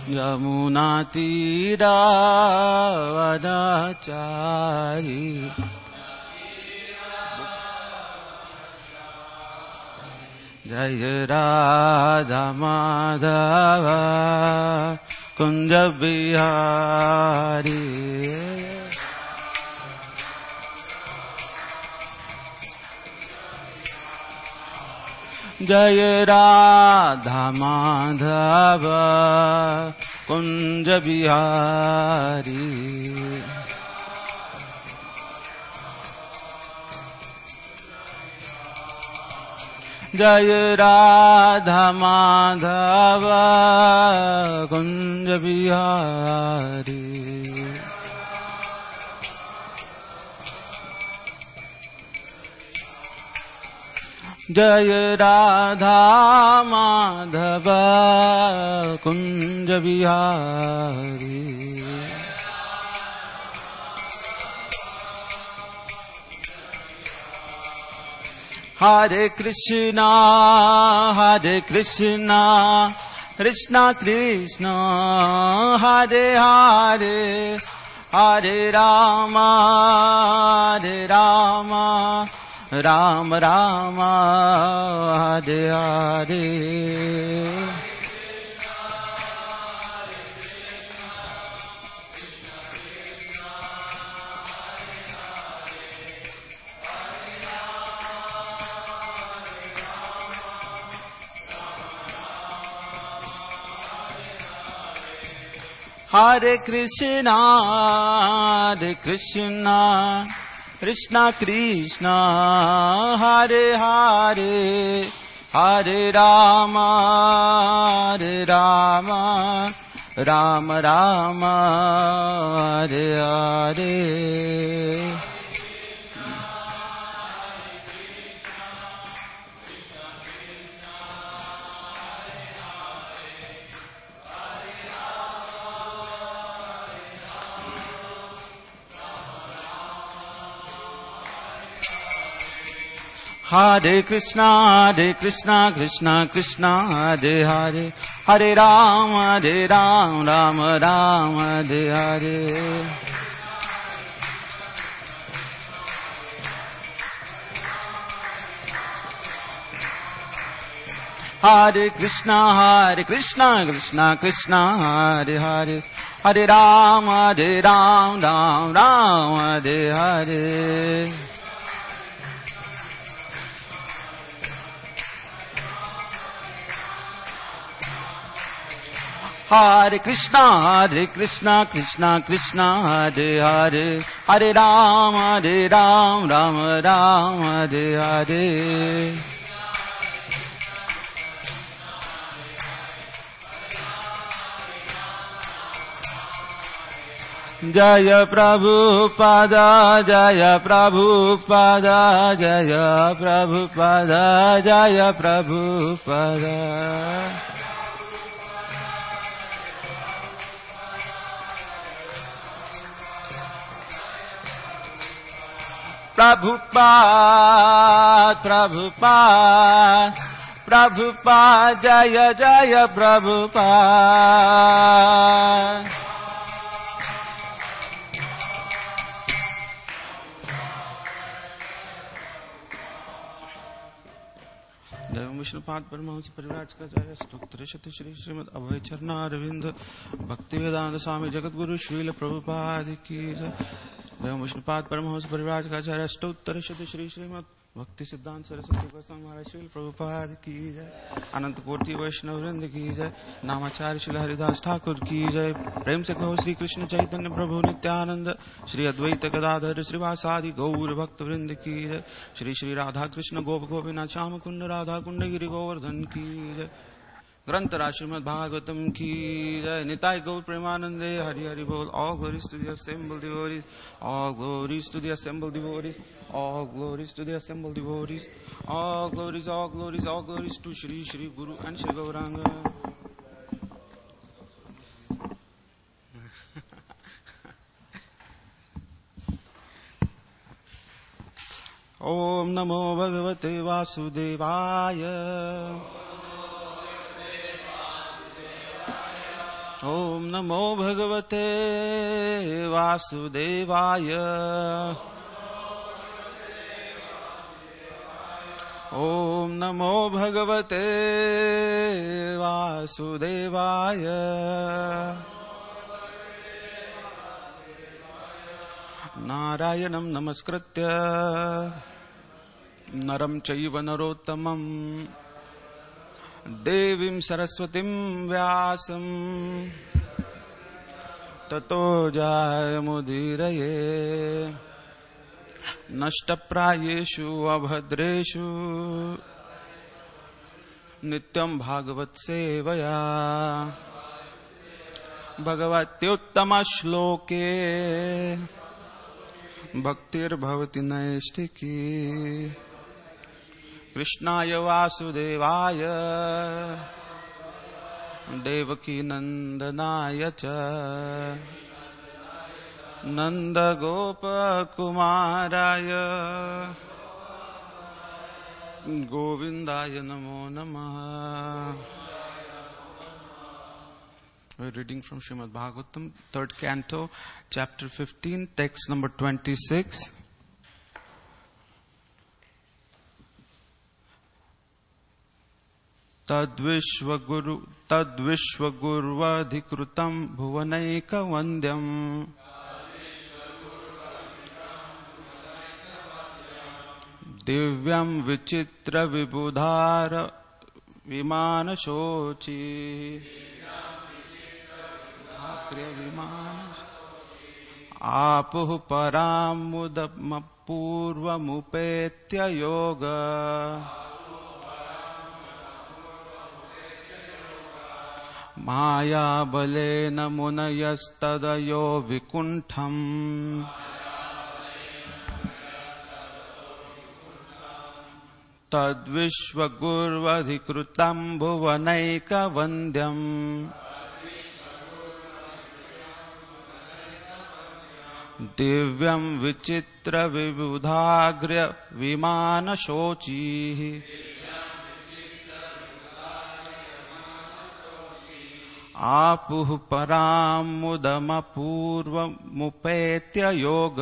यमुनातीरावनचारी जय राधा माधव कुंज बिहारी जय राधा माधव कुंज बिहारी जय राधा माधव कुंज बिहारी जय राधा माधव कुंज बिहारी हरे कृष्णा कृष्णा कृष्णा हरे हरे हरे राम राम राम हरे हरे हरे कृष्णा कृष्णा कृष्णा हरे हरे हरे राम राम राम हरे हरे हरे कृष्णा कृष्णा कृष्णा हरे हरे हरे राम राम राम हरे हरे हरे कृष्णा कृष्णा कृष्णा हरे हरे हरे राम राम राम हरे हरे हरे कृष्णा कृष्णा कृष्णा हरे हरे हरे राम राम राम हरे हरे जय प्रभुपादा जय प्रभुपादा जय प्रभुपादा जय प्रभुपादा प्रभुपाद जय जय प्रभुपाद विष्णुपाद परमहंस परिव्राजकाचार्य स्तोत्र श्री श्रीमद अभय चरणारविंद भक्ति वेदांत स्वामी जगतगुरु श्रील प्रभुपाद की जय। विष्णुपाद परमहंस परिव्राजकाचार्य स्तोत्र श्री श्रीमद भक्ति सिद्धांत सरस्वती गोस्वामी महाराज श्रील प्रभुपाद की जय। अनंत कोटि वैष्णव वृंद की जय। नामाचार्य श्री हरिदास ठाकुर की जय। प्रेम से कहो श्री कृष्ण चैतन्य प्रभु नित्यानंद श्री अद्वैत गदाधर श्रीवासादि गौर भक्त वृंद की जय। श्री श्री राधा कृष्ण गोप गोपीनाथ श्याम कुंड राधा कुंड गिरि गोवर्धन की जय। ग्रंथ श्रीमद् भागवतम की जय। निताय गौर प्रेमानंदे हरि हरि बोल। All glories to the assembled devotees. All glories to the assembled devotees. All glories to the assembled devotees. All glories, all glories, all glories to Shri Shri Guru and Shri Gauranga. Om Namo Bhagavate Vasudevaya. ॐ नमो भगवते वासुदेवाय ॐ नमो भगवते वासुदेवाय नारायणं नमस्कृत्य नरं चैव नरोत्तमं देवीं सरस्वतीं व्यासं ततो जायमुदीरये नष्टप्रायेषु अभद्रेषु नित्यं भागवत सेवया भगवत्युत्तमश्लोके भक्तिर्भवति नैष्ठिकी कृष्णाय वासुदेवाय देवकी नंदनाय च नंदगोपकुमाराय गोविंदाय नमो नमः. We're reading from Srimad Bhagavatam, 3rd canto, chapter 15, text number 26. तद्विश्वगुर्वधिकृतं भुवनैकवन्द्यम् दिव्यं विचित्रविबुधार विमानशोची आपुः परामुदमपूर्वमुपेत्य योग मायाबलेन मुनयस्तदयो विकुण्ठम् तद्विश्वगुर्वधिकृतं भुवनैकवन्द्यम् दिव्यं विचित्रविबुधाग्र्य विमानशोचिः आपुः परामुदमपूर्वमुपेत्य योग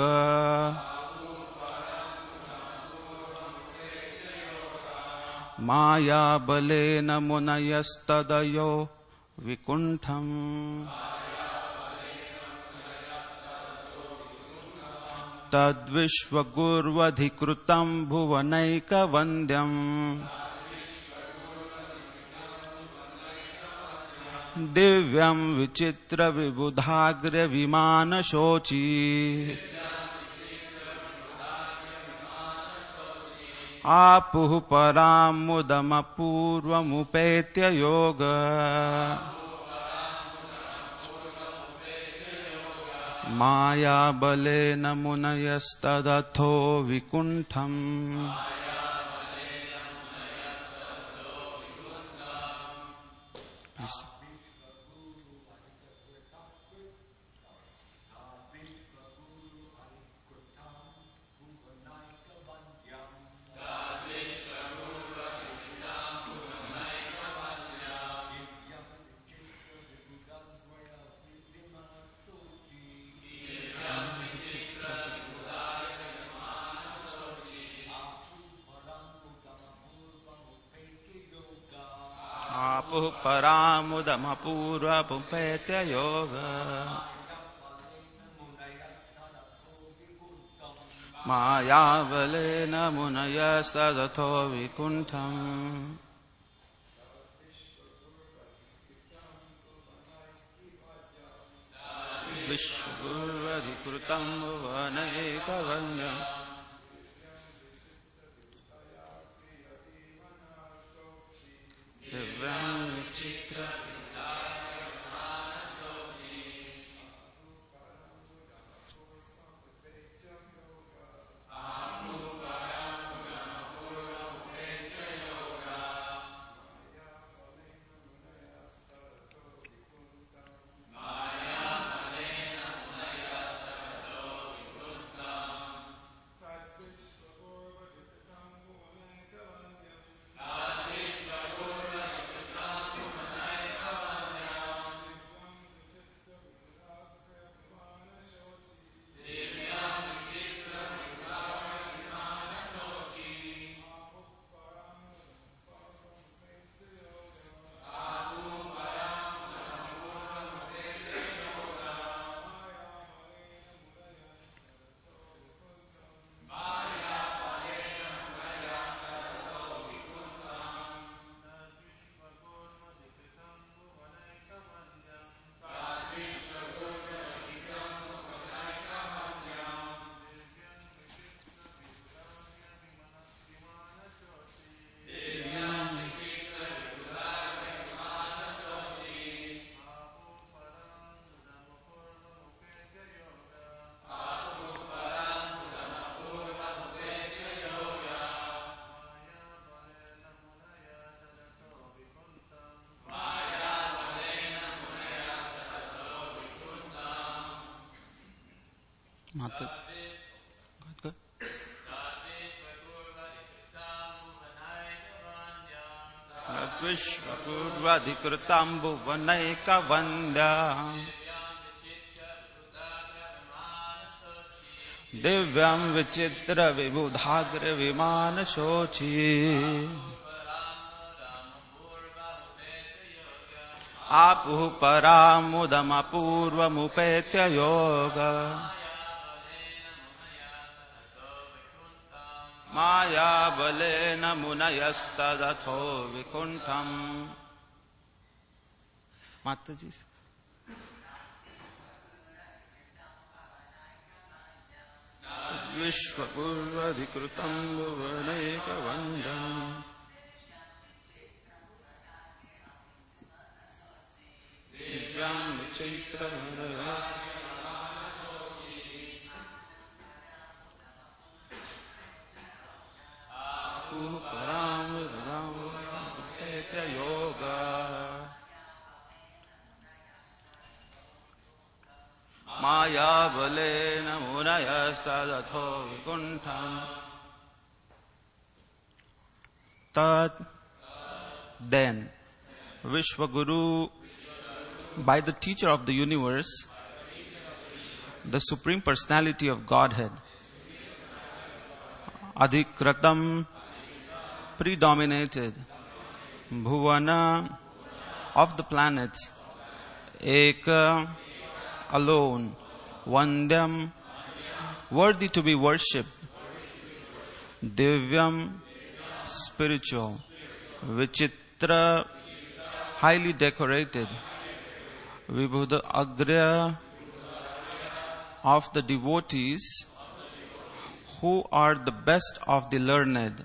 मायाबलेन मुनयस्तदयो विकुण्ठम् तद्विश्वगुर्वधिकृतं भुवनैकवन्द्यम् दिव्यं विचित्रविबुधाग्र्य विमानशोची आपुः परामुदमपूर्वमुपेत्य योग मायाबलेन मुनयस्तदथो विकुण्ठम् आपुः परामुदमपूर्वमुपेत्य योग मायाबलेन मुनयस्तदथो विकुण्ठम् विश्वगुर्वधिकृतं भुवनैकवन्द्यम् दिव्यं विचित्रं Mata. Good. Vishvapurvadhikritam bhuvanaika vandyam Divyam vichitra vibudhagra vimana shochi Apuh paramudam apurvamupetya yoga Maya balena munayastadato vikuntam Mataji Vishvapurvadhikritam bhuvanaika vandam Divyam vichitra yoga Maya balena munayastadato vikuntam Tad then Vishwaguru, by the teacher of the universe, the Supreme Personality of Godhead, Adhikratam, predominated, Bhuvana, of the planets, Eka, alone, Vandyam, worthy to be worshipped, Divyam, spiritual, Vichitra, highly decorated, Vibhuda Agya, of the devotees who are the best of the learned,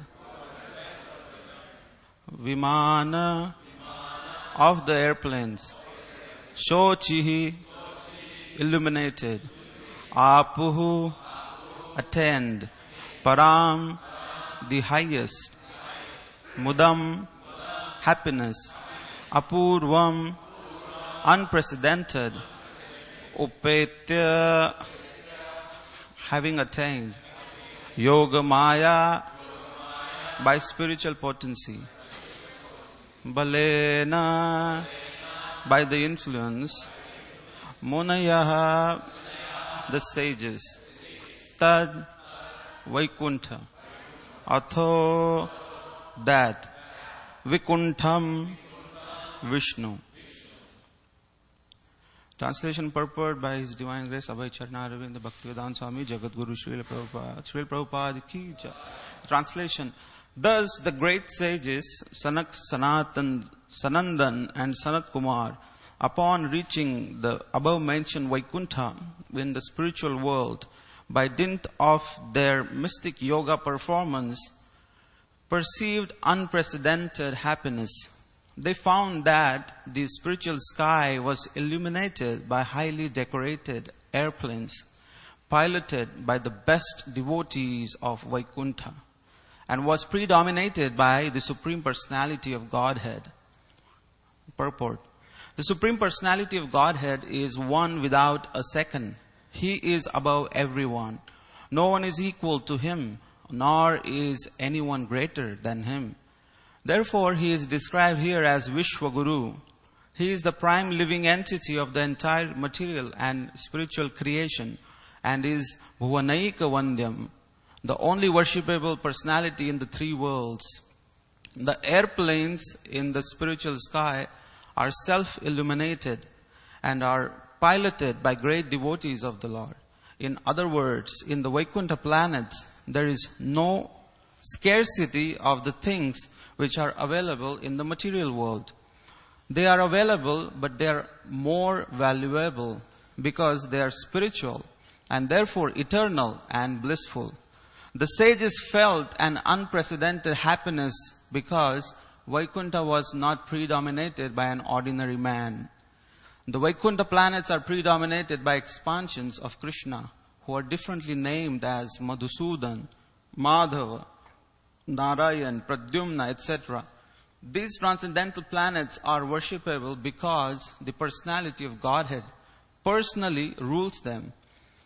Vimana, of the airplanes, Shochihi, illuminated, Apuhu, attained, Param, the highest, Mudam, happiness, Apurvam, unprecedented, Upetya, having attained, Yoga Maya, by spiritual potency, Balena, by the influence, Munayaha, the sages, Tad, Vaikuntha, Atho, that, Vikuntham, Vishnu. Translation purport by His Divine Grace Abhay Charna Arvind Bhaktivedanta Swami Jagadguru Srila Prabhupada. Srila Prabhupada ki jai. Translation. Thus the great sages Sanak, Sanandan and Sanat Kumar, upon reaching the above mentioned Vaikuntha in the spiritual world, by dint of their mystic yoga performance, perceived unprecedented happiness. They found that the spiritual sky was illuminated by highly decorated airplanes, piloted by the best devotees of Vaikuntha, and was predominated by the Supreme Personality of Godhead. Purport. The Supreme Personality of Godhead is one without a second. He is above everyone. No one is equal to Him, nor is anyone greater than Him. Therefore, He is described here as Vishwaguru. He is the prime living entity of the entire material and spiritual creation, and is Bhuvanaika Vandyam, the only worshipable personality in the three worlds. The airplanes in the spiritual sky are self-illuminated and are piloted by great devotees of the Lord. In other words, in the Vaikuntha planets, there is no scarcity of the things which are available in the material world. They are available, but they are more valuable because they are spiritual and therefore eternal and blissful. The sages felt an unprecedented happiness because Vaikuntha was not predominated by an ordinary man. The Vaikuntha planets are predominated by expansions of Krishna, who are differently named as Madhusudan, Madhava, Narayan, Pradyumna, etc. These transcendental planets are worshipable because the personality of Godhead personally rules them.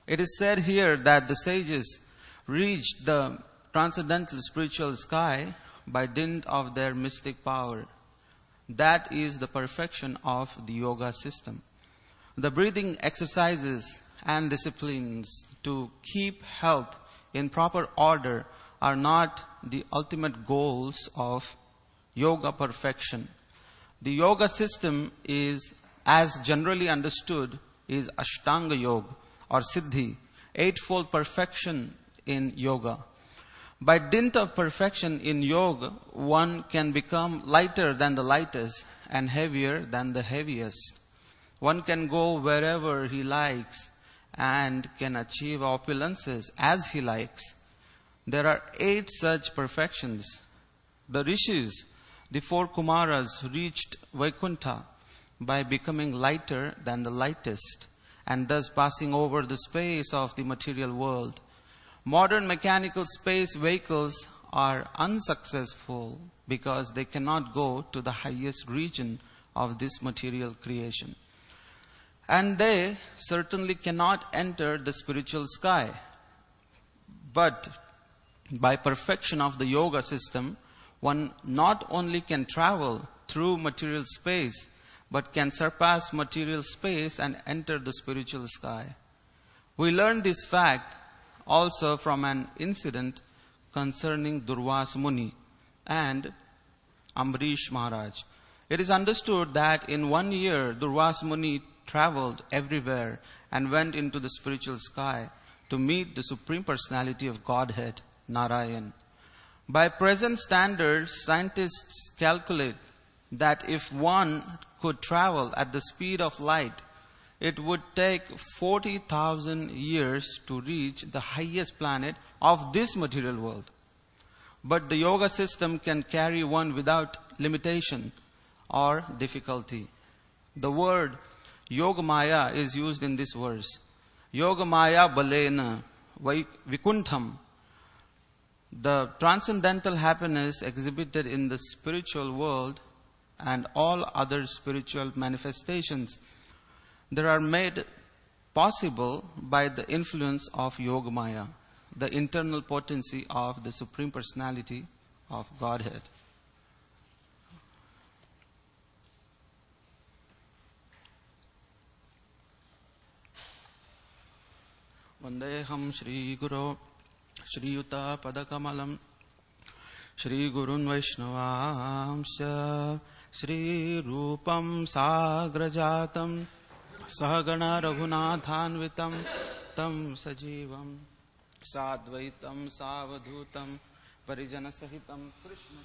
It is said here that the sages reached the transcendental spiritual sky by dint of their mystic power. That is the perfection of the yoga system. The breathing exercises and disciplines to keep health in proper order are not the ultimate goals of yoga perfection. The yoga system is, as generally understood, is Ashtanga Yoga or Siddhi, eightfold perfection in yoga. By dint of perfection in yoga, one can become lighter than the lightest and heavier than the heaviest. One can go wherever he likes and can achieve opulences as he likes. There are 8 such perfections. The rishis, the 4 Kumaras, reached Vaikuntha by becoming lighter than the lightest and thus passing over the space of the material world. Modern mechanical space vehicles are unsuccessful because they cannot go to the highest region of this material creation. And they certainly cannot enter the spiritual sky. But by perfection of the yoga system, one not only can travel through material space, but can surpass material space and enter the spiritual sky. We learn this fact also from an incident concerning Durvasa Muni and Ambarish Maharaj. It is understood that in 1 year, Durvasa Muni traveled everywhere and went into the spiritual sky to meet the Supreme Personality of Godhead, Narayan. By present standards, scientists calculate that if one could travel at the speed of light, it would take 40,000 years to reach the highest planet of this material world. But the yoga system can carry one without limitation or difficulty. The word Yogamaya is used in this verse. Yogamaya balena vikuntham. The transcendental happiness exhibited in the spiritual world and all other spiritual manifestations that are made possible by the influence of Yogamaya, the internal potency of the Supreme Personality of Godhead. Vandeham Shri Guru Shri Yuta Padakamalam Shri Gurun Vaishnavamsya Shri Rupam Sagrajatam Sahagana Raghunathanvitam Tam Sajivam Sadvaitam Savadhutam Parijana Sahitam Krishna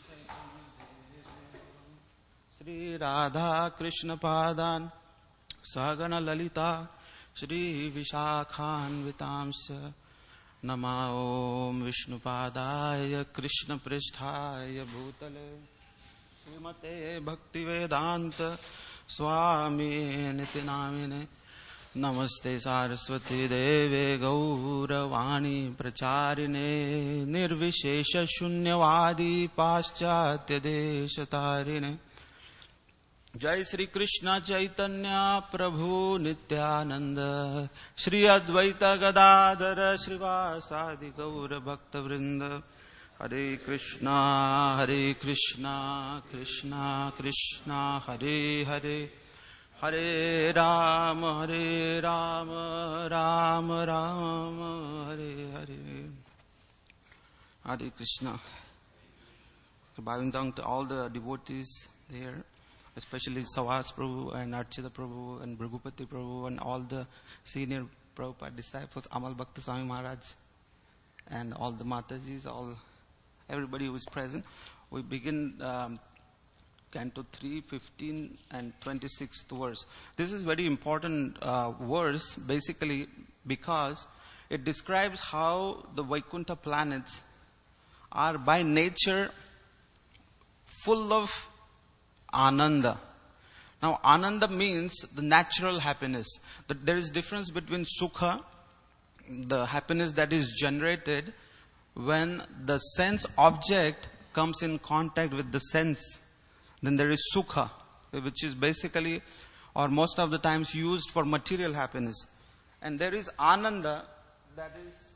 Chaitanya Shri Radha Krishna Padan Sahagana Lalita Shri Vishakhanvitamsya Nama Om Vishnupadaya Krishna Pristhaya Bhutale Srimate Bhaktivedanta Swami Nitinamine Namaste Saraswati Deve Gauravani Pracharine Nirvishesha Shunyavadi Paschatya Deshatarine Jai Sri Krishna Chaitanya Prabhu Nityananda Shri Advaita Gadadhara Srivasadi Gaura Bhakta Vrinda Hare Krishna Krishna Krishna Hare Hare Hare Rama Rama Rama Hare Hare. Hare Krishna. Bowing down to all the devotees there, especially Savas Prabhu and Archita Prabhu and Bhragupati Prabhu and all the senior Prabhupada disciples, Amal Bhakta Swami Maharaj and all the Matajis, everybody who is present. We begin Canto 3, 15 and 26th verse. This is very important verse basically because it describes how the Vaikuntha planets are by nature full of Ananda. Now, Ananda means the natural happiness. There is difference between Sukha, the happiness that is generated when the sense object comes in contact with the sense. Then there is Sukha, which is basically or most of the times used for material happiness. And there is Ananda that is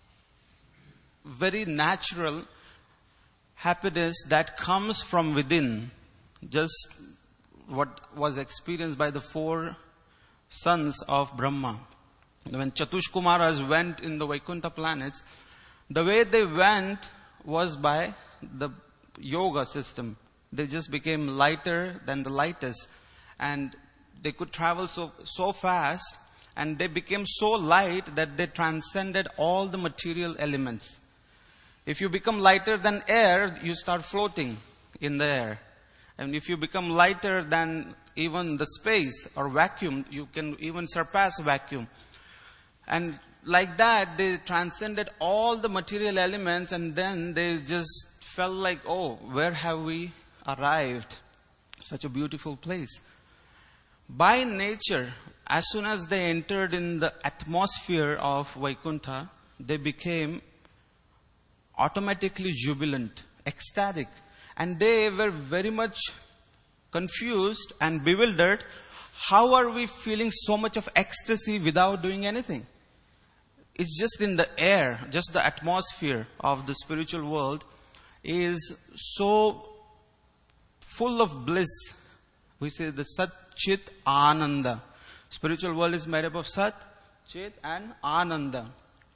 very natural happiness that comes from within. Just what was experienced by the 4 sons of Brahma. When Chatushkumaras went in the Vaikuntha planets, the way they went was by the yoga system. They just became lighter than the lightest. And they could travel so fast, and they became so light that they transcended all the material elements. If you become lighter than air, you start floating in the air. And if you become lighter than even the space or vacuum, you can even surpass vacuum. And like that, they transcended all the material elements, and then they just felt like, oh, where have we arrived? Such a beautiful place. By nature, as soon as they entered in the atmosphere of Vaikuntha, they became automatically jubilant, ecstatic. And they were very much confused and bewildered. How are we feeling so much of ecstasy without doing anything? It's just in the air, just the atmosphere of the spiritual world is so full of bliss. We say the Sat, Chit, Ananda. Spiritual world is made up of Sat, Chit and Ananda.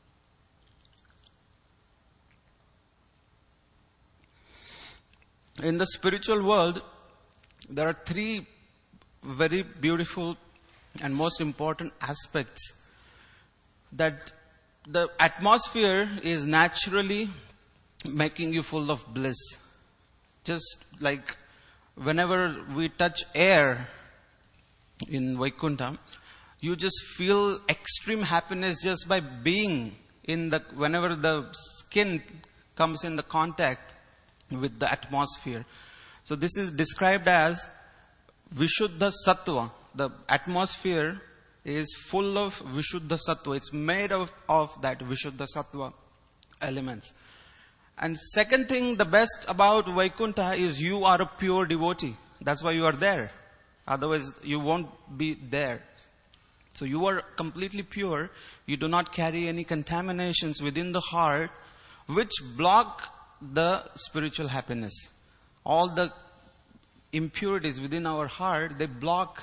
In the spiritual world, there are 3 very beautiful and most important aspects. That the atmosphere is naturally making you full of bliss. Just like whenever we touch air in Vaikuntha, you just feel extreme happiness just by being in the, whenever the skin comes in the contact with the atmosphere. So this is described as Vishuddha Sattva. The atmosphere is full of Vishuddha Sattva. It's made of that Vishuddha Sattva elements. And second thing, the best about Vaikuntha is you are a pure devotee. That's why you are there. Otherwise, you won't be there. So you are completely pure. You do not carry any contaminations within the heart which block the spiritual happiness. All the impurities within our heart, they block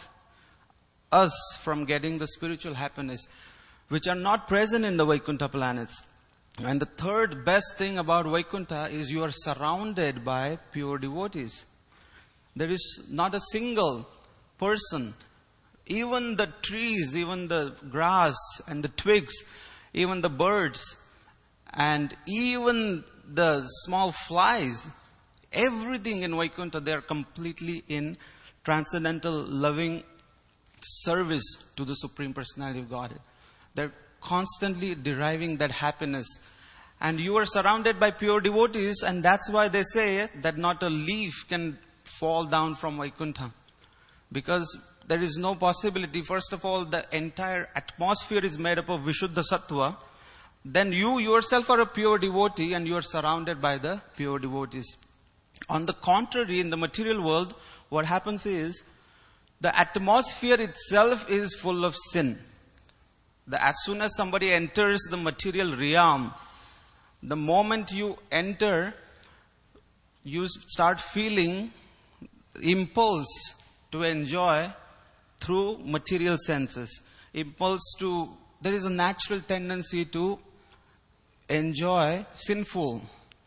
us from getting the spiritual happiness, which are not present in the Vaikuntha planets. And the third best thing about Vaikuntha is you are surrounded by pure devotees. There is not a single person, even the trees, even the grass and the twigs, even the birds, and even the small flies, everything in Vaikuntha, they are completely in transcendental loving service to the Supreme Personality of Godhead. They're constantly deriving that happiness. And you are surrounded by pure devotees, and that's why they say that not a leaf can fall down from Vaikuntha. Because there is no possibility. First of all, the entire atmosphere is made up of Vishuddha Sattva. Then you yourself are a pure devotee and you are surrounded by the pure devotees. On the contrary, in the material world, what happens is the atmosphere itself is full of sin. As soon as somebody enters the material realm, the moment you enter, you start feeling impulse to enjoy through material senses. There is a natural tendency to enjoy sinful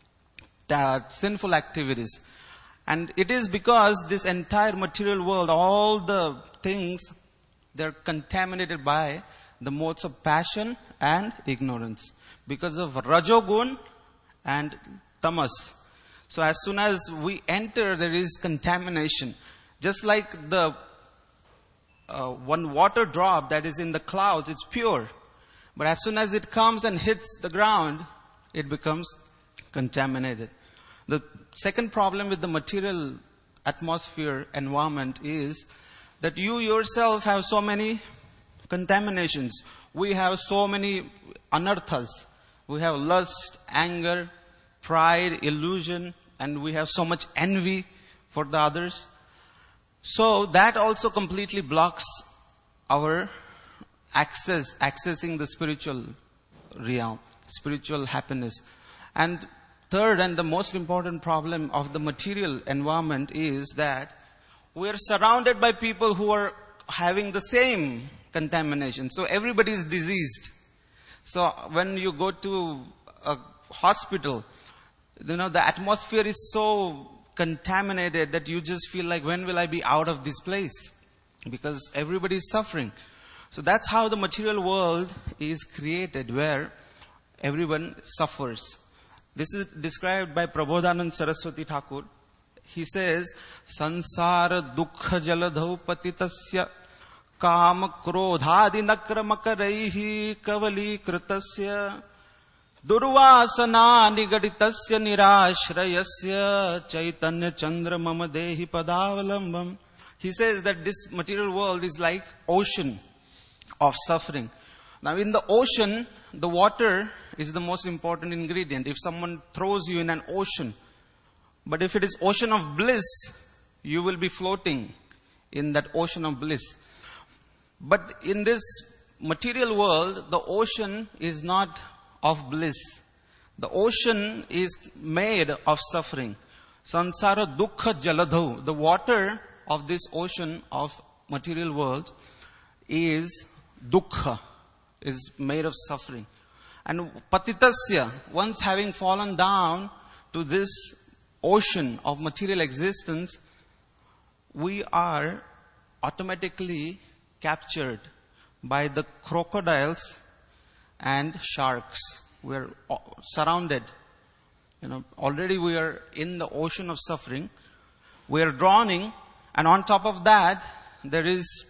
activities. And it is because this entire material world, all the things, they're contaminated by the modes of passion and ignorance. Because of Rajogun and Tamas. So as soon as we enter, there is contamination. Just like the one water drop that is in the clouds, it's pure. But as soon as it comes and hits the ground, it becomes contaminated. The second problem with the material atmosphere environment is that you yourself have so many contaminations. We have so many anarthas. We have lust, anger, pride, illusion, and we have so much envy for the others. So that also completely blocks our accessing the spiritual realm, spiritual happiness. And third, and the most important problem of the material environment is that we are surrounded by people who are having the same contamination. So everybody is diseased. So when you go to a hospital, the atmosphere is so contaminated that you just feel like, when will I be out of this place? Because everybody is suffering. So that's how the material world is created, where everyone suffers. This is described by Prabodhanand Saraswati Thakur. He says, Sansara dukkha jaladhau patitasya kam krodhadi nakramakaraihi kavali kritasya durvasana nigaditasya nirashrayasya chaitanya chandra mama dehi padavalambam. He says that this material world is like ocean of suffering. Now in the ocean, the water is the most important ingredient. If someone throws you in an ocean, but if it is ocean of bliss, you will be floating in that ocean of bliss. But in this material world, the ocean is not of bliss. The ocean is made of suffering. Sansara dukkha jaladhau. The water of this ocean of material world is dukkha, is made of suffering. And patitasya, once having fallen down to this ocean of material existence, we are automatically captured by the crocodiles and sharks. We are surrounded. Already we are in the ocean of suffering. We are drowning, and on top of that, there is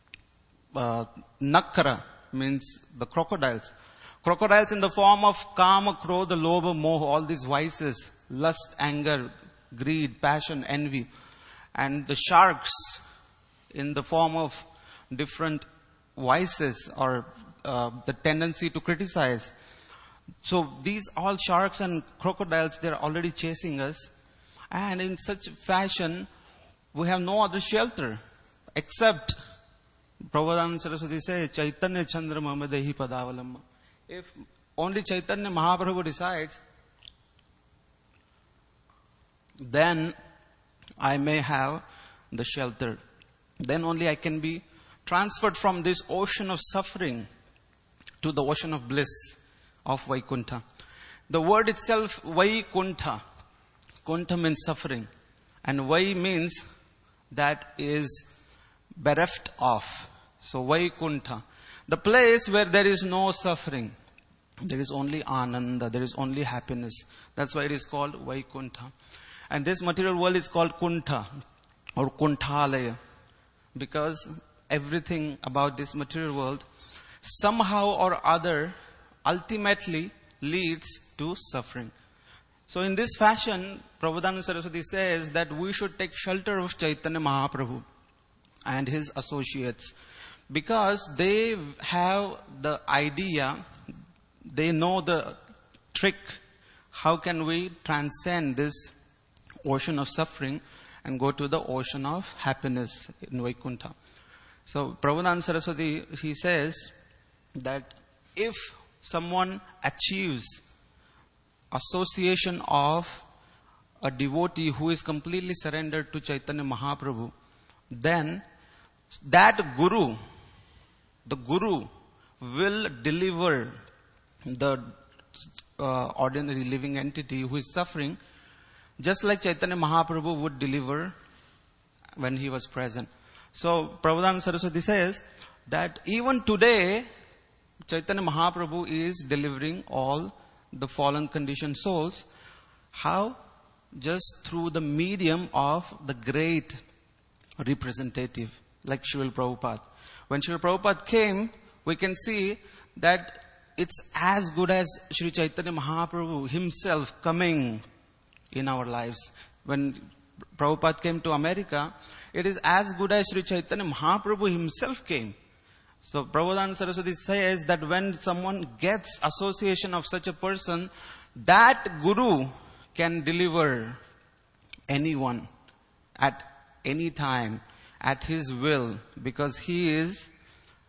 nakara, means the crocodiles. Crocodiles in the form of kama, krodha, lobha, moha, all these vices, lust, anger, greed, passion, envy. And the sharks in the form of different vices, or the tendency to criticize. So these all sharks and crocodiles, they're already chasing us. And in such fashion, we have no other shelter except, Prabodhananda Saraswati says, Chaitanya Chandra Mama Dehi Padavalamma. If only Chaitanya Mahaprabhu decides, then I may have the shelter. Then only I can be transferred from this ocean of suffering to the ocean of bliss of Vaikuntha. The word itself, Vaikuntha. Kuntha means suffering. And Vai means that is bereft of. So Vaikuntha. The place where there is no suffering. There is only Ananda. There is only happiness. That's why it is called Vaikuntha. And this material world is called Kuntha or Kunthalaya. Because everything about this material world somehow or other ultimately leads to suffering. So in this fashion, Prabodhananda Saraswati says that we should take shelter of Chaitanya Mahaprabhu and his associates, because they have the idea, they know the trick, how can we transcend this ocean of suffering and go to the ocean of happiness in Vaikuntha. So Prabodhananda Saraswati, he says that if someone achieves association of a devotee who is completely surrendered to Chaitanya Mahaprabhu, then that guru, the guru will deliver the ordinary living entity who is suffering, just like Chaitanya Mahaprabhu would deliver when he was present. So Prabodhananda Saraswati says that even today, Chaitanya Mahaprabhu is delivering all the fallen conditioned souls. How? Just through the medium of the great representative, like Srila Prabhupada. When Srila Prabhupada came, we can see that it's as good as Sri Chaitanya Mahaprabhu himself coming in our lives. When Prabhupada came to America, it is as good as Sri Chaitanya Mahaprabhu himself came. So Prabodhananda Saraswati says that when someone gets association of such a person, that guru can deliver anyone at any time, at his will, because he is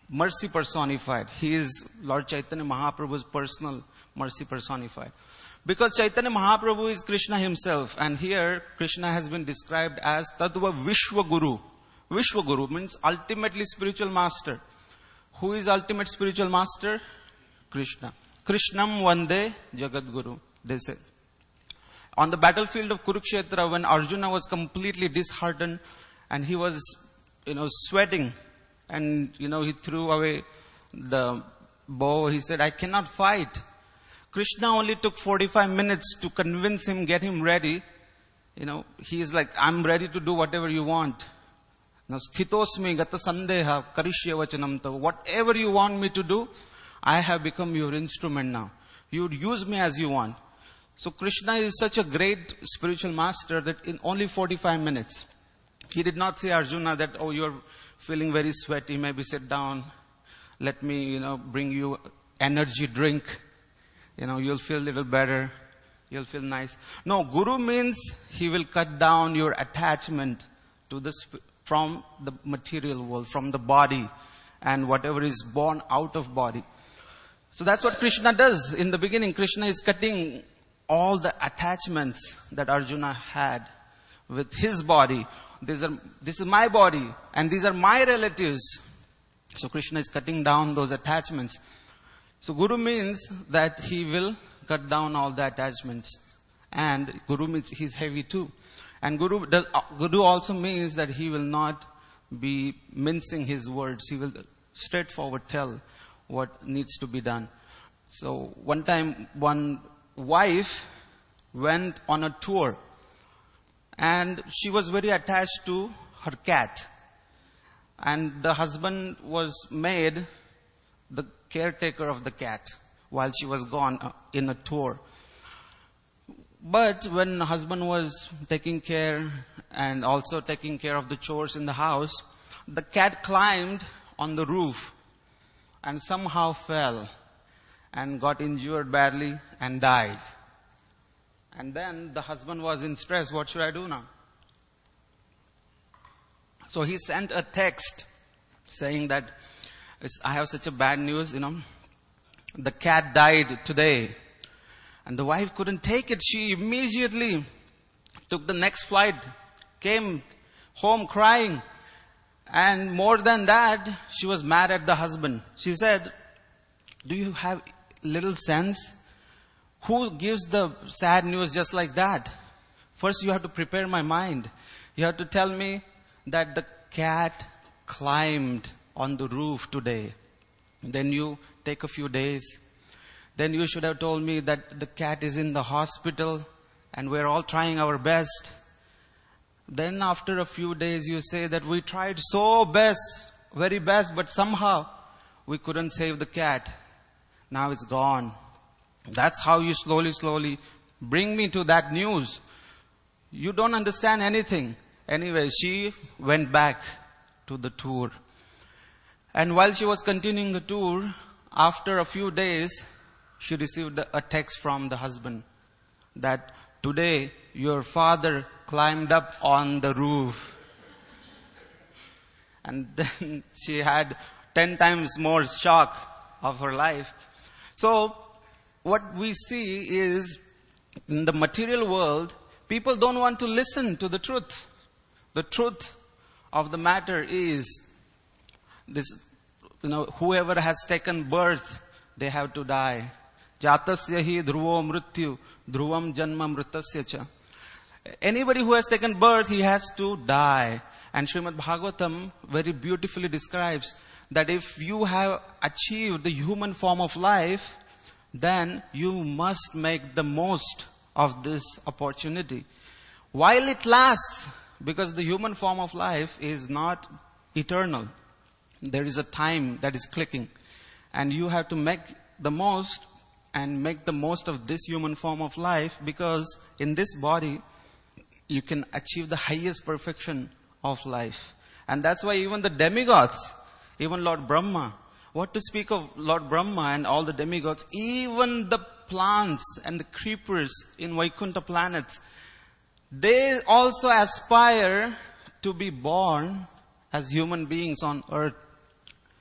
mercy personified. He is Lord Chaitanya Mahaprabhu's personal mercy personified. Because Chaitanya Mahaprabhu is Krishna himself. And here Krishna has been described as Tattva Vishwa Guru. Vishwa Guru means ultimately spiritual master. Who is ultimate spiritual master? Krishna. Krishnam Vande Jagat Guru, they say. On the battlefield of Kurukshetra, when Arjuna was completely disheartened and he was, sweating, and, he threw away the bow, he said, I cannot fight. Krishna only took 45 minutes to convince him, get him ready. He is like, I'm ready to do whatever you want. Now, sthitosmi gata sandeha karishya vachanam tav. Whatever you want me to do, I have become your instrument now. You would use me as you want. So Krishna is such a great spiritual master that in only 45 minutes, he did not say Arjuna that, oh, you're feeling very sweaty, maybe sit down. Let me, bring you energy drink. You'll feel a little better. You'll feel nice. No, Guru means he will cut down your attachment to from the material world, from the body and whatever is born out of body. So that's what Krishna does. In the beginning, Krishna is cutting all the attachments that Arjuna had with his body. This is my body and these are my relatives. So Krishna is cutting down those attachments. So Guru means that he will cut down all the attachments. And Guru means he's heavy too. And Guru also means that he will not be mincing his words. He will straightforward tell what needs to be done. So one time, one wife went on a tour and she was very attached to her cat. And the husband was made the caretaker of the cat while she was gone in a tour. But when the husband was taking care and also taking care of the chores in the house, the cat climbed on the roof and somehow fell and got injured badly and died. And then the husband was in stress. What should I do now? So he sent a text saying that I have such a bad news, the cat died today. And the wife couldn't take it. She immediately took the next flight, came home crying. And more than that, she was mad at the husband. She said, do you have little sense? Who gives the sad news just like that? First you have to prepare my mind. You have to tell me that the cat climbed on the roof today. Then you take a few days. Then you should have told me that the cat is in the hospital and we're all trying our best. Then after a few days you say that we tried so best, very best, but somehow we couldn't save the cat. Now it's gone. That's how you slowly bring me to that news. You don't understand anything. Anyway, she went back to the tour. And while she was continuing the tour, after a few days, she received a text from the husband that today your father climbed up on the roof. And then she had 10 times more shock of her life. So what we see is in the material world, people don't want to listen to the truth. The truth of the matter is this, whoever has taken birth, they have to die. Jatasya hi dhruvo mrityu, dhruvam janma mritasya cha. Anybody who has taken birth, he has to die. And Srimad Bhagavatam very beautifully describes that if you have achieved the human form of life, then you must make the most of this opportunity. While it lasts, because the human form of life is not eternal. There is a time that is clicking. And you have to make the most and make the most of this human form of life, because in this body, you can achieve the highest perfection of life. And that's why even the demigods, even Lord Brahma, what to speak of Lord Brahma and all the demigods, even the plants and the creepers in Vaikuntha planets, they also aspire to be born as human beings on earth.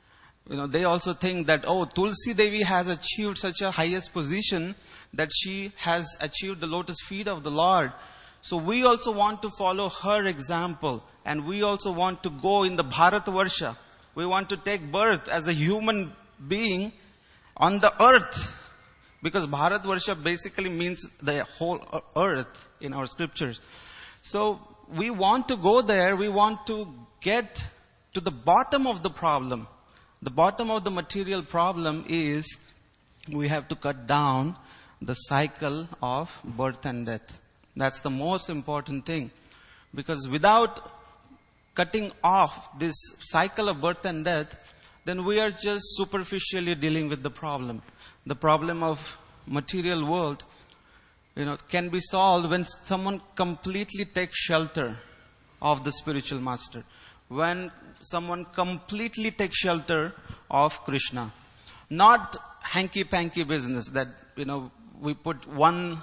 they also think that, Tulsi Devi has achieved such a highest position that she has achieved the lotus feet of the Lord. So we also want to follow her example, and we also want to go in the Bharatvarsha. We want to take birth as a human being on the earth, because Bharatvarsha basically means the whole earth in our scriptures. So we want to go there. We want to get to the bottom of the problem. The bottom of the material problem is we have to cut down the cycle of birth and death. That's the most important thing. Because without cutting off this cycle of birth and death, then we are just superficially dealing with the problem. The problem of material world, can be solved when someone completely takes shelter of the spiritual master. When someone completely takes shelter of Krishna. Not hanky-panky business that, we put one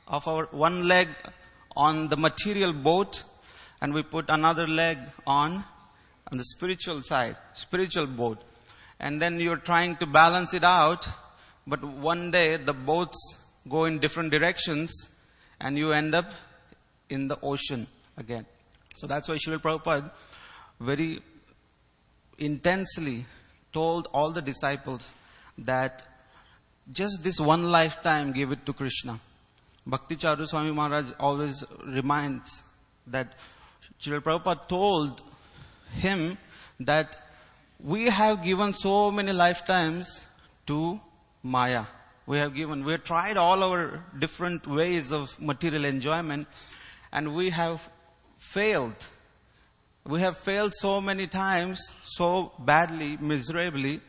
leg on the material boat and we put another leg on the spiritual side, spiritual boat. And then you're trying to balance it out, but one day the boats go in different directions and you end up in the ocean again. So that's why Srila Prabhupada very intensely told all the disciples that just this one lifetime, give it to Krishna. Bhakti Charu Swami Maharaj always reminds that Srila Prabhupada told him that we have given so many lifetimes to Maya. We have tried all our different ways of material enjoyment, and we have failed. We have failed so many times, so badly, miserably.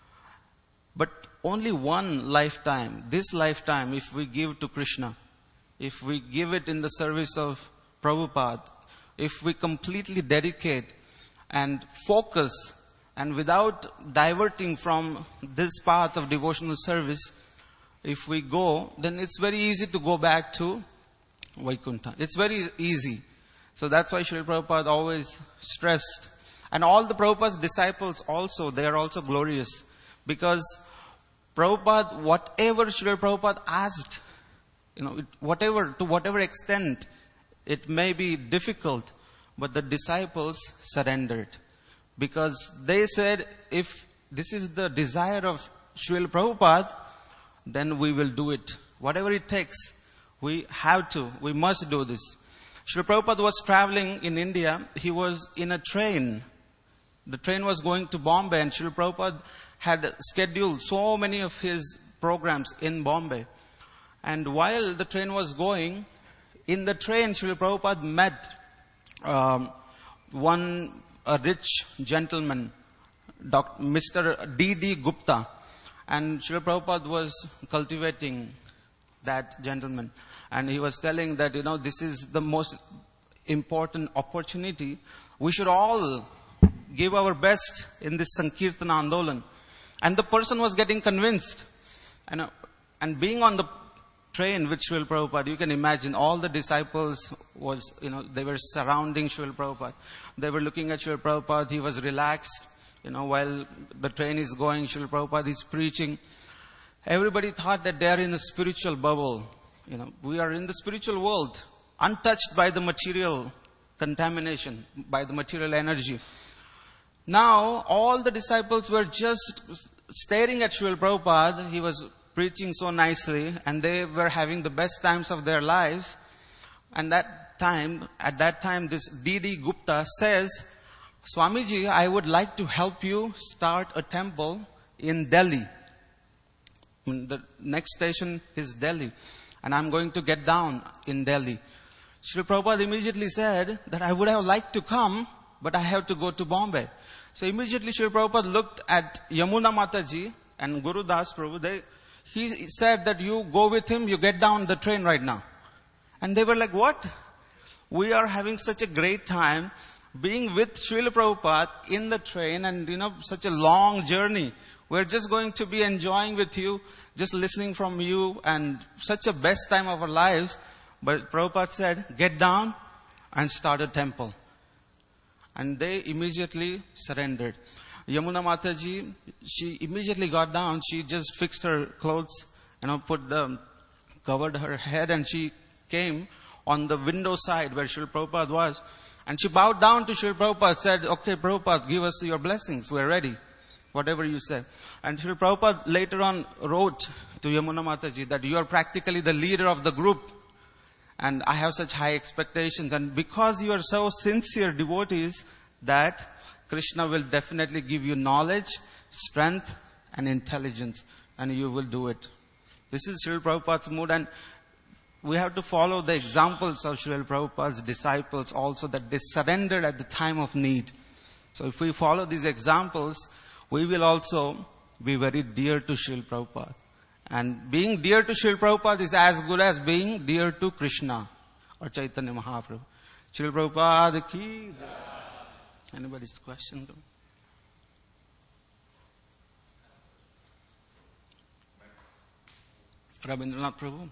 But only one lifetime, this lifetime, if we give to Krishna, if we give it in the service of Prabhupada, if we completely dedicate and focus, and without diverting from this path of devotional service, if we go, then it's very easy to go back to Vaikuntha. It's very easy. So that's why Srila Prabhupada always stressed. And all the Prabhupada's disciples also, they are also glorious. Because Prabhupada, whatever Srila Prabhupada asked, to whatever extent it may be difficult, but the disciples surrendered. Because they said, if this is the desire of Srila Prabhupada, then we will do it. Whatever it takes, we must do this. Srila Prabhupada was traveling in India. He was in a train. The train was going to Bombay, and Srila Prabhupada had scheduled so many of his programs in Bombay. And while the train was going, in the train, Srila Prabhupada met a rich gentleman, Mr. D.D. Gupta. And Srila Prabhupada was cultivating that gentleman. And he was telling that, this is the most important opportunity. We should all give our best in this Sankirtana Andolan. And the person was getting convinced. And being on the train with Srila Prabhupada, you can imagine all the disciples they were surrounding Srila Prabhupada. They were looking at Srila Prabhupada. He was relaxed. While the train is going, Srila Prabhupada is preaching. Everybody thought that they are in a spiritual bubble. We are in the spiritual world, untouched by the material contamination, by the material energy. Now, all the disciples were just staring at Srila Prabhupada. He was preaching so nicely, and they were having the best times of their lives. And at that time, this D.D. Gupta says, Swamiji, I would like to help you start a temple in Delhi. The next station is Delhi. And I'm going to get down in Delhi. Srila Prabhupada immediately said that I would have liked to come, but I have to go to Bombay. So immediately Srila Prabhupada looked at Yamuna Mataji and Guru Das Prabhu. He said that you go with him, you get down the train right now. And they were like, what? We are having such a great time being with Srila Prabhupada in the train, and such a long journey. We're just going to be enjoying with you, just listening from you, and such a best time of our lives. But Prabhupada said, get down and start a temple. And they immediately surrendered. Yamuna Mataji, she immediately got down. She just fixed her clothes, covered her head, and she came on the window side where Srila Prabhupada was. And she bowed down to Srila Prabhupada, said, okay, Prabhupada, give us your blessings. We're ready. Whatever you say. And Srila Prabhupada later on wrote to Yamuna Mataji that you are practically the leader of the group. And I have such high expectations. And because you are so sincere devotees, that Krishna will definitely give you knowledge, strength, and intelligence. And you will do it. This is Srila Prabhupada's mood. And we have to follow the examples of Srila Prabhupada's disciples also, that they surrendered at the time of need. So if we follow these examples, we will also be very dear to Srila Prabhupada. And being dear to Srila Prabhupada is as good as being dear to Krishna or Chaitanya Mahaprabhu. Srila Prabhupada ki. Anybody's question? Rabindranath Prabhu.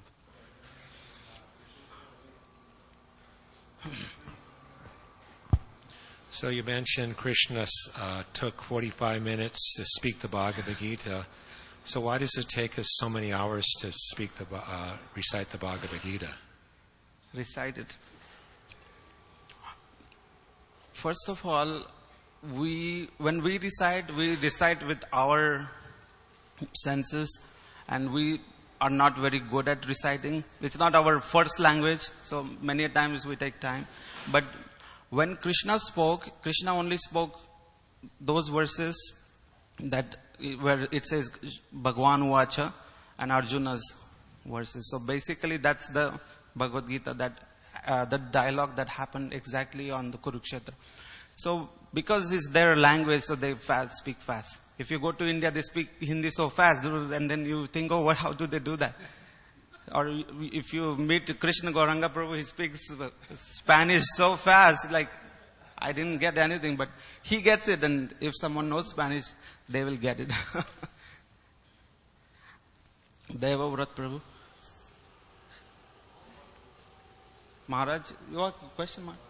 So you mentioned Krishna took 45 minutes to speak the Bhagavad Gita. So why does it take us so many hours to recite the Bhagavad Gita? Recite it. First of all, when we recite with our senses, and we are not very good at reciting. It's not our first language, so many times we take time. But when Krishna spoke, Krishna only spoke those verses that where it says Bhagwan Vacha and Arjuna's verses. So basically that's the Bhagavad Gita, the dialogue that happened exactly on the Kurukshetra. So because it's their language, so they speak fast. If you go to India, they speak Hindi so fast, and then you think, oh, how do they do that? Or if you meet Krishna Gauranga Prabhu, he speaks Spanish so fast, like I didn't get anything, but he gets it, and if someone knows Spanish, they will get it. Deva Vrat Prabhu. Maharaj, your question, Maharaj?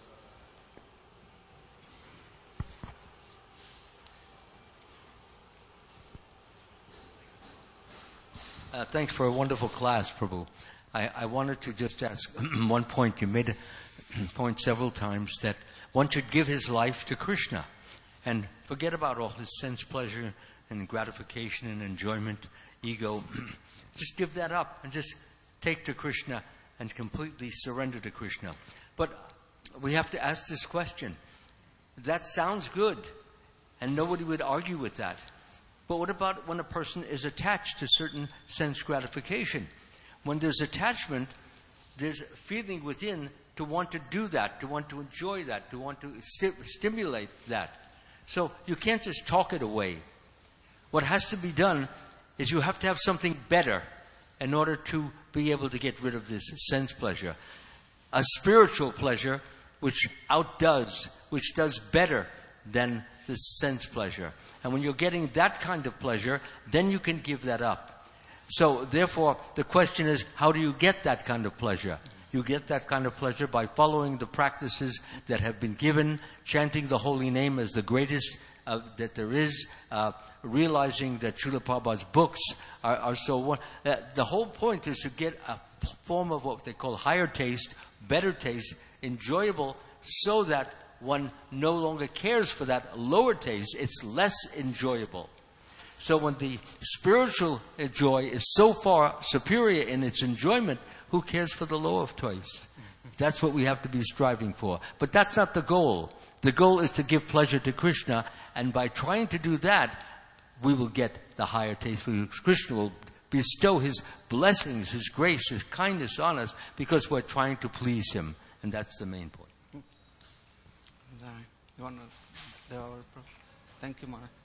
Thanks for a wonderful class, Prabhu. I wanted to just ask one point. You made a point several times that one should give his life to Krishna and forget about all his sense pleasure and gratification and enjoyment, ego. Just give that up and just take to Krishna and completely surrender to Krishna. But we have to ask this question. That sounds good, and nobody would argue with that. But what about when a person is attached to certain sense gratification? When there's attachment, there's a feeling within to want to do that, to want to enjoy that, to want to stimulate that. So you can't just talk it away. What has to be done is you have to have something better in order to be able to get rid of this sense pleasure. A spiritual pleasure which does better than the sense pleasure. And when you're getting that kind of pleasure, then you can give that up. So therefore, the question is, how do you get that kind of pleasure? You get that kind of pleasure by following the practices that have been given, chanting the holy name as the greatest that there is, realizing that Srila Prabhupada's books are so... the whole point is to get a form of what they call higher taste, better taste, enjoyable, so that one no longer cares for that lower taste. It's less enjoyable. So when the spiritual joy is so far superior in its enjoyment, who cares for the lower taste? That's what we have to be striving for. But that's not the goal. The goal is to give pleasure to Krishna, and by trying to do that, we will get the higher taste. Krishna will bestow his blessings, his grace, his kindness on us, because we're trying to please him. And that's the main point. Thank you, Maharaj.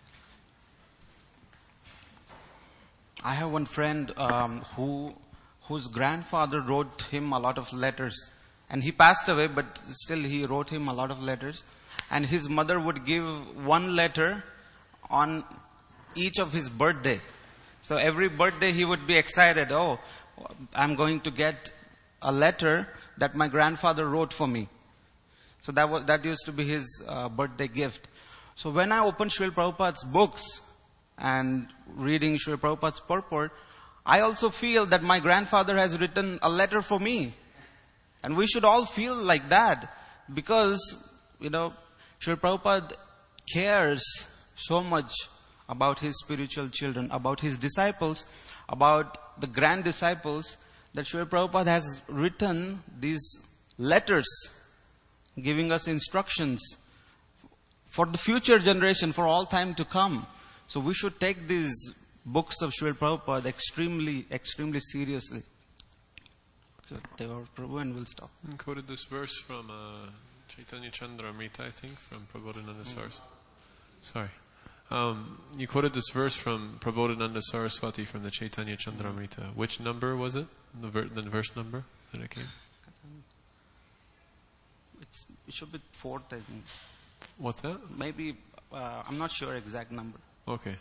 I have one friend whose grandfather wrote him a lot of letters. And he passed away, but still he wrote him a lot of letters. And his mother would give one letter on each of his birthday. So every birthday he would be excited. Oh, I'm going to get a letter that my grandfather wrote for me. So that used to be his birthday gift. So when I opened Srila Prabhupada's books and reading Srila Prabhupada's purport, I also feel that my grandfather has written a letter for me. And we should all feel like that, because, Srila Prabhupada cares so much about his spiritual children, about his disciples, about the grand disciples, that Srila Prabhupada has written these letters giving us instructions for the future generation, for all time to come. So we should take these books of Srila Prabhupada extremely, extremely seriously. Okay, Devar Prabhu, and we'll stop. You quoted this verse from Chaitanya Chandramrita, I think, from Prabodhananda Saraswati. Sorry. You quoted this verse from Prabodhananda Saraswati from the Chaitanya Chandramrita. Which number was it? The verse number that it came? It should be 4th, I think. What's that? Maybe, I'm not sure exact number. Okay.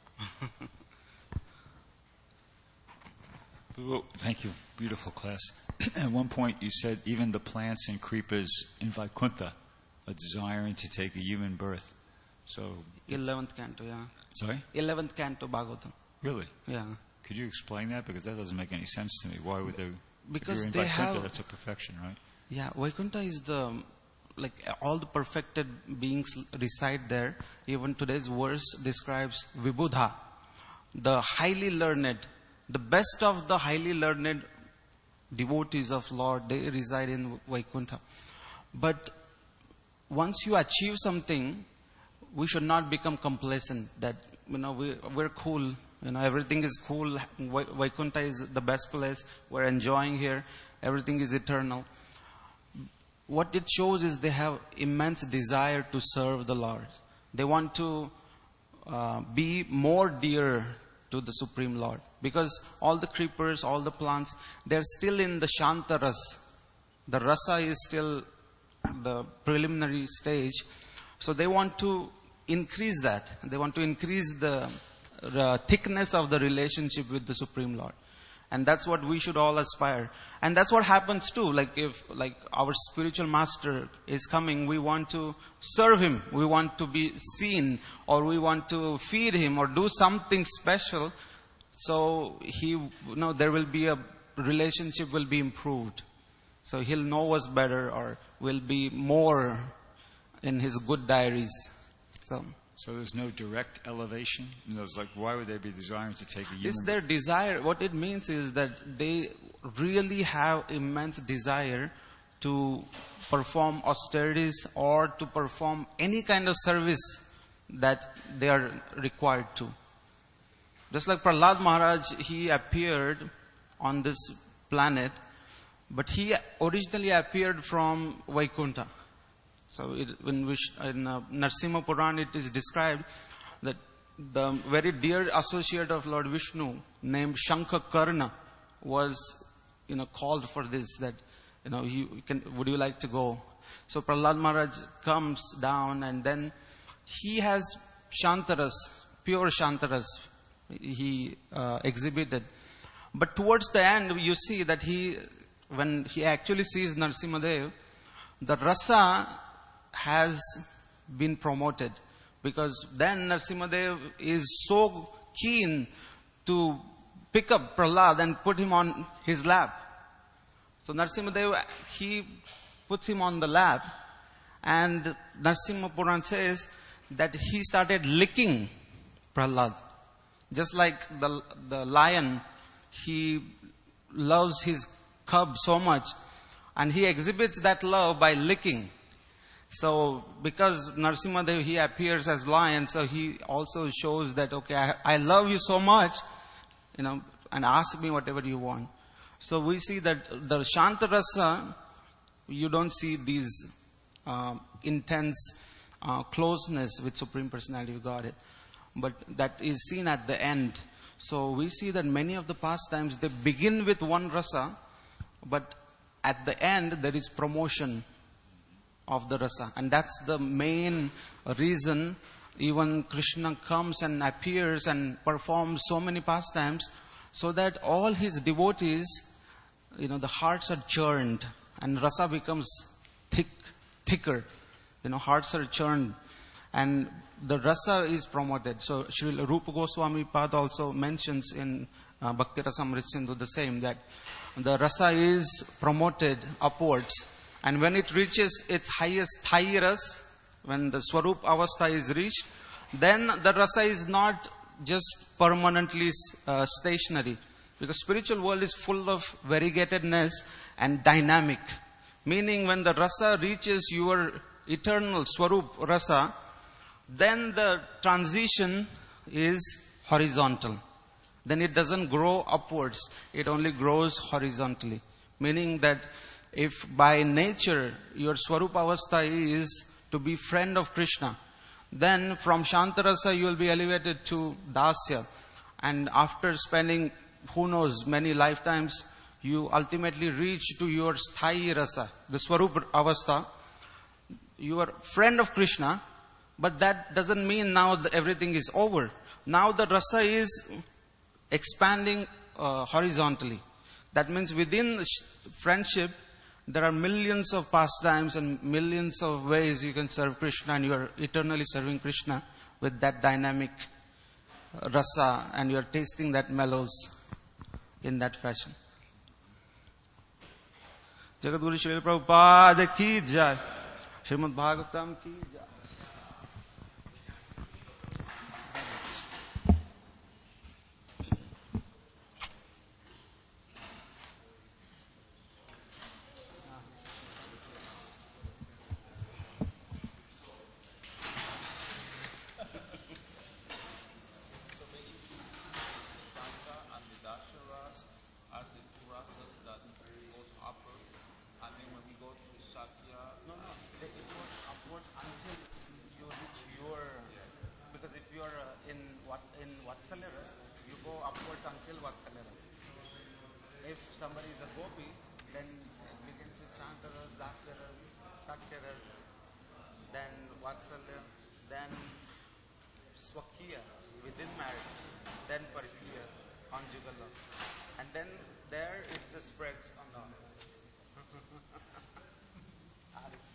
Thank you. Beautiful class. At one point you said even the plants and creepers in Vaikuntha are desiring to take a human birth. So 11th canto, yeah. Sorry? 11th canto Bhagavatam. Really? Yeah. Could you explain that? Because that doesn't make any sense to me. Why would they? Because if you're in they Vaikuntha, have, that's a perfection, right? Yeah, Vaikuntha is all the perfected beings reside there. Even today's verse describes Vibhuddha, the highly learned, the best of the highly learned devotees of Lord, they reside in Vaikuntha. But once you achieve something, we should not become complacent that, we're cool, everything is cool. Vaikuntha is the best place. We're enjoying here. Everything is eternal. What it shows is they have immense desire to serve the Lord. They want to be more dear to the Supreme Lord. Because all the creepers, all the plants, they're still in the Shanta Ras. The Rasa is still the preliminary stage. So they want to increase that. They want to increase the thickness of the relationship with the Supreme Lord. And that's what we should all aspire. And that's what happens too. If our spiritual master is coming, we want to serve him. We want to be seen, or we want to feed him, or do something special. So there will be a relationship will be improved. So he'll know us better, or will be more in his good diaries. So there's no direct elevation? Why would they be desiring to take a human? It's their desire. What it means is that they really have immense desire to perform austerities or to perform any kind of service that they are required to. Just like Prahlad Maharaj, he appeared on this planet, but he originally appeared from Vaikuntha. So in Narsimha Purana it is described that the very dear associate of Lord Vishnu named Shankhakarna was called for this, that would you like to go? So Prahlad Maharaj comes down, and then he has Shantaras, pure Shantaras he exhibited. But towards the end you see that when he actually sees Narsimhadev, the rasa has been promoted, because then Narsimhadev is so keen to pick up Prahlad and put him on his lap. So Narsimhadev, he puts him on the lap, and Narsimha Puran says that he started licking Prahlad. Just like the lion, he loves his cub so much, and he exhibits that love by licking. So, because Narsimhadev, he appears as lion, so he also shows that, okay, I love you so much, and ask me whatever you want. So we see that the Shantarasa, you don't see these intense closeness with Supreme Personality of Godhead. But that is seen at the end. So we see that many of the pastimes, they begin with one rasa, but at the end there is promotion of the rasa. And that's the main reason even Krishna comes and appears and performs so many pastimes, so that all his devotees, the hearts are churned and rasa becomes thick thicker. Hearts are churned. And the rasa is promoted. So Srila Rupa Goswami Pad also mentions in Bhakti Rasamrita Sindhu the same, that the rasa is promoted upwards. And when it reaches its highest Thayi ras, when the Swarup Avastha is reached, then the rasa is not just permanently stationary. Because spiritual world is full of variegatedness and dynamic. Meaning when the rasa reaches your eternal Swarup rasa, then the transition is horizontal. Then it doesn't grow upwards. It only grows horizontally. Meaning that if by nature your Swarupa Avastha is to be friend of Krishna, then from Shantarasa you will be elevated to Dasya. And after spending, who knows, many lifetimes, you ultimately reach to your Sthayi Rasa, the Swarupa Avastha. You are friend of Krishna, but that doesn't mean now that everything is over. Now the rasa is expanding horizontally. That means within friendship, there are millions of pastimes and millions of ways you can serve Krishna, and you are eternally serving Krishna with that dynamic rasa, and you are tasting that mellows in that fashion. Jagadguru Srila Prabhupada ki jai. Srimad Bhagavatam ki jai. Spreads on the